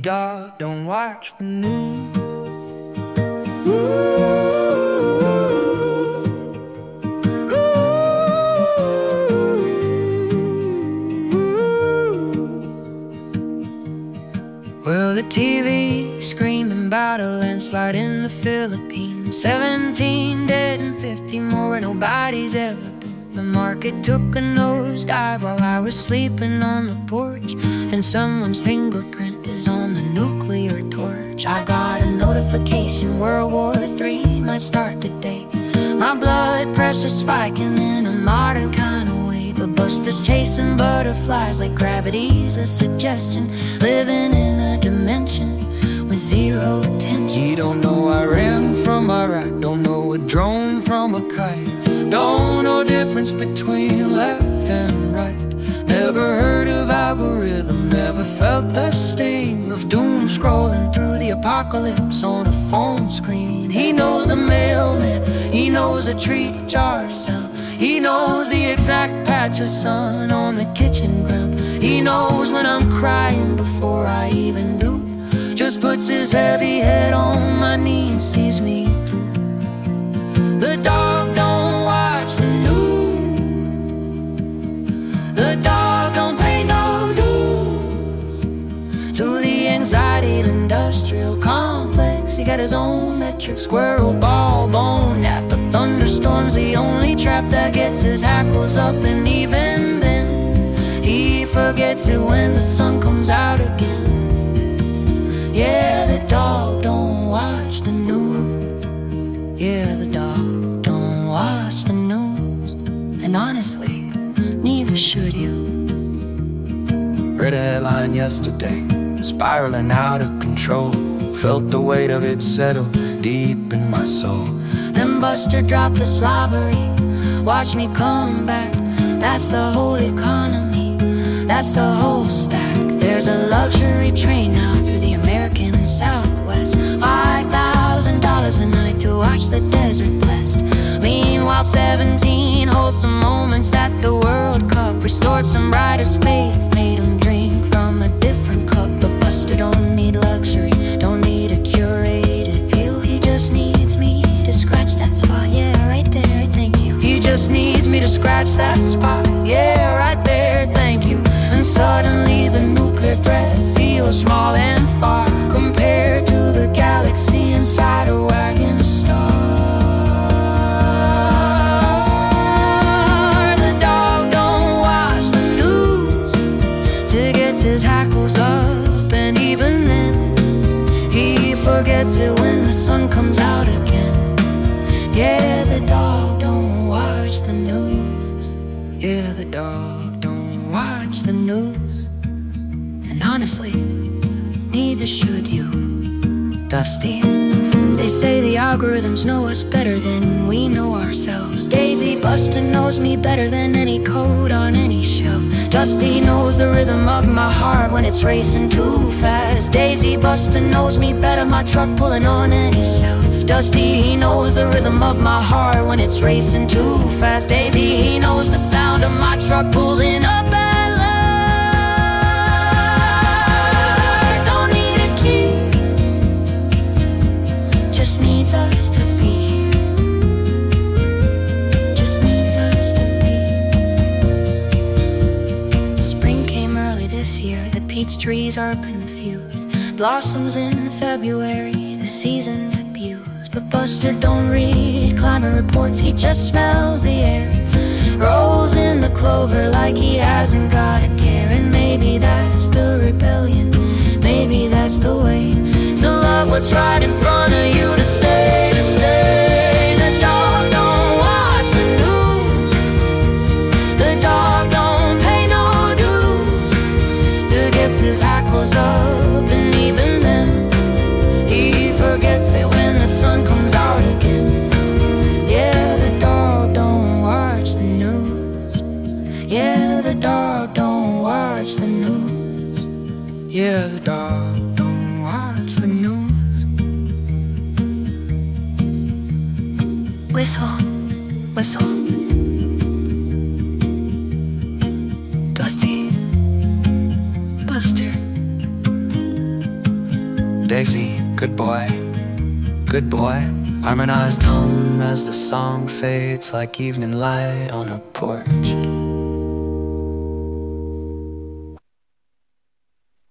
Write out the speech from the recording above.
dog don't watch the news. Well, the TV screaming about a landslide in the Philippines. 17 dead and 50 more where nobody's ever been. The market took a nosedive while I was sleeping on the porch, and someone's fingerprint is on the nuclear torch. I got a notification, World War III might start today. My blood pressure spiking in a modern kind of way. But busters chasing butterflies like gravity's a suggestion. Living in a dimension with zero tension. You don't know I ran from Iraq, don't know a drone from a kite. Don't know difference between left and right. Never heard of algorithm, never felt the sting of doom scrolling through the apocalypse on a phone screen. He knows the mailman, he knows the treat jar sound. He knows the exact patch of sun on the kitchen ground. He knows when I'm crying before I even do. Just puts his heavy head on my knee and sees me through. The dog don't watch the news. The dog don't pay no dues to the anxiety industrial complex. He got his own metric, squirrel, ball, bone nap. A thunderstorm's the only trap that gets his hackles up. And even then, he forgets it when the sun comes out again. Yeah, the dog don't watch the news. Yeah, the dog don't watch the news. And honestly, neither should you. Read a headline yesterday, spiraling out of control. Felt the weight of it settle deep in my soul. Then Buster dropped the slobbery, watch me come back. That's the whole economy, that's the whole stack. There's a luxury train now through the American Southwest. $5,000 a night to watch the desert blessed. Meanwhile 17 wholesome moments at the World Cup restored some riders' faith, made them drink from a different cup. But Buster don't need luxury, don't need a curated view. He just needs me to scratch that spot. Yeah, right there, thank you. He just needs me to scratch that spot. Yeah, right there, thank you. And suddenly the nuclear threat feels small and far compared to the galaxy inside a wagon star. The dog don't watch the news till he gets his hackles up, and even then he forgets it when the sun comes out again. Yeah, the dog don't watch the news. Yeah, the dog don't watch the news. And honestly, neither should you. Dusty, they say the algorithms know us better than we know ourselves. Daisy Buster knows me better than any code on any shelf. Dusty knows the rhythm of my heart when it's racing too fast. Daisy Buster knows me better, my truck pulling on any shelf. Dusty, he knows the rhythm of my heart when it's racing too fast. Daisy, he knows the sound of my truck pulling up at last. Don't need a key, just needs us to be here. Just needs us to be. Spring came early this year, the peach trees are confused. Blossoms in February, the season's abused. But Buster don't read climate reports, he just smells the air. Rolls in the clover like he hasn't got a care. And maybe that's the rebellion, maybe that's the way to love what's right in front of you, to stay, to stay. The dog don't watch the news. The dog don't pay no dues till gets his hackles up, and even then he forgets it when the sun comes out again. Yeah, the dog don't watch the news. Yeah, the dog don't watch the news. Yeah, the dog don't watch the news. Whistle, whistle. Dusty, Buster, Daisy, good boy, good boy. Harmonized hum as the song fades like evening light on a porch.